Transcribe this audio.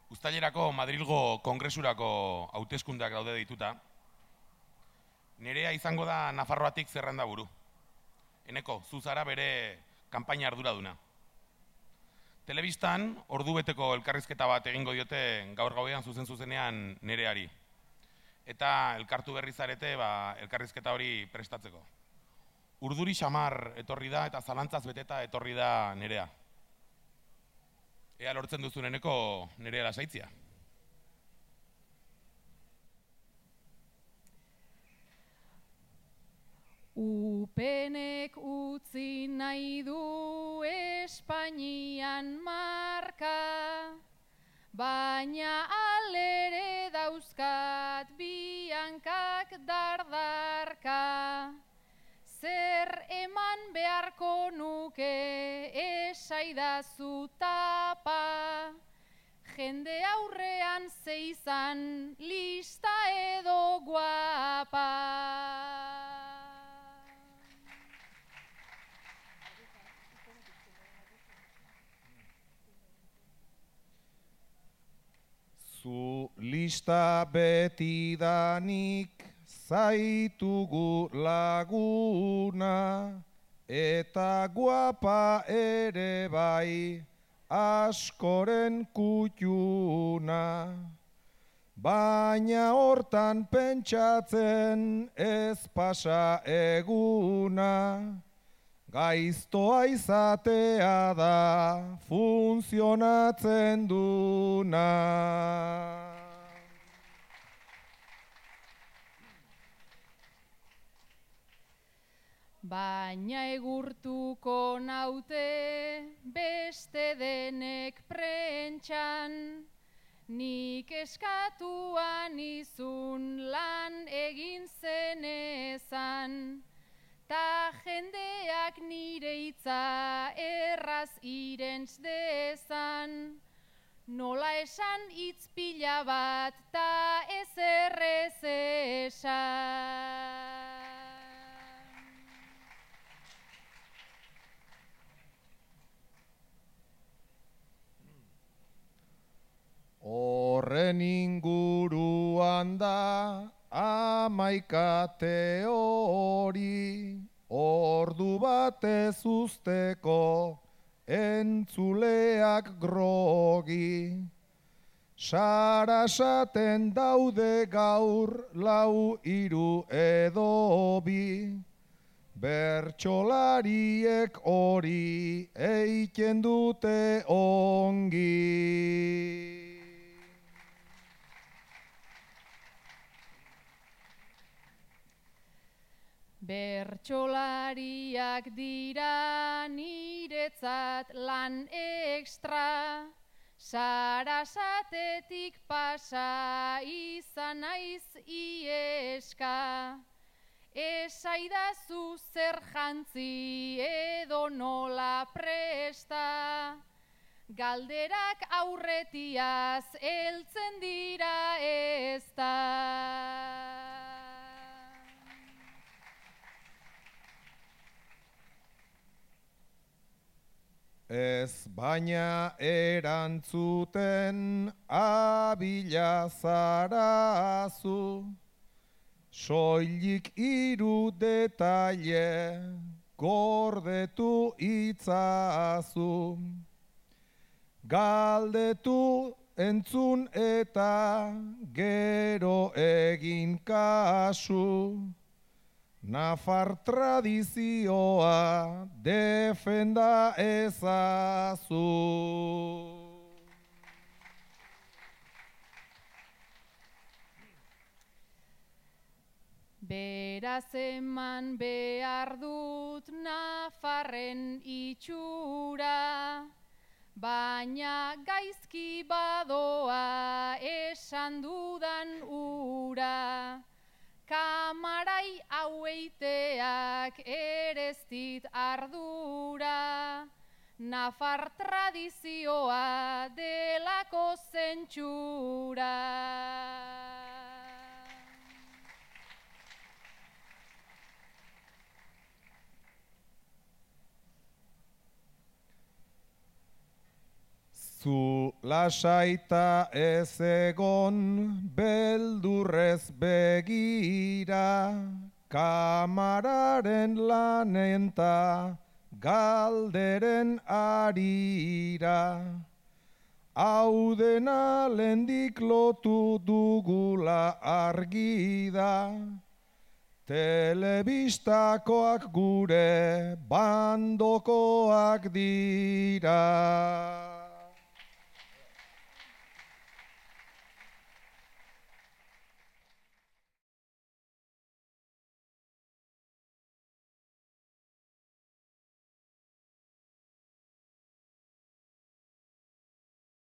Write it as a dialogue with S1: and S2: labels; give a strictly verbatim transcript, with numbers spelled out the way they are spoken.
S1: Uztailerako Madrilgo Kongresurako hauteskundeak daude dituta. Nerea izango da Nafarroatik zerrenda buru. Eneko, zu zara bere kanpaina arduraduna. Telebistan ordubeteko elkarrizketa bat egingo diote gaur gauean zuzen zuzenean Nereari. Eta elkartu berri zarete ba, elkarrizketa hori prestatzeko. Urduri xamar etorri da eta zalantzaz beteta etorri da Nerea. Ea lortzen duzuneneko Nerea lasaitzia.
S2: Upenek utzi nahi du Espainian marka, baina alere dauzkat bi hankak dardarka. Zer eman beharko nuke esaidazu tapa, jende aurrean zeizan lista edo guapa.
S3: Zu lista betidanik zaitugu laguna, eta guapa ere bai askoren kutxuna. Baina hortan pentsatzen ez pasa eguna, gaiztoa izatea da funtzionatzen duna.
S2: Baina egurtuko naute beste denek prentxan, nik eskatuan izun lan egin zenezan, ta jendeak nire hitza erraz irentz dezan, nola esan hitz pila bat ta ez errez esan.
S3: Horren inguruan da hamaika teori, ordu batez usteko entzuleak grogi. Sarasaten daude gaur lau hiru edo bi, bertsolariek hori eiken dute ongi.
S2: Bertsolariak dira niretzat lan ekstra, Sarasatetik pasa izan naiz ieska. Esaidazu zer jantzi edo nola presta, galderak aurretiaz heltzen dira ezta.
S3: Ez baina erantzuten abila zarazu, soilik hiru detaile gordetu itzazu. Galdetu, entzun eta gero egin kasu, Nafar tradizioa defenda ezazu.
S2: Beraz eman behar dut Nafarren itxura, baina gaizki badoa esan dudan ura. Kamarai haueiteak ereztit ardura, Nafar tradizioa delako zentsura.
S3: Zu lasaita ez egon, beldurrez begira, kamararen lanenta, galderen arira. Hau dena lendik lotu dugula argi da, telebistakoak gure bandokoak dira.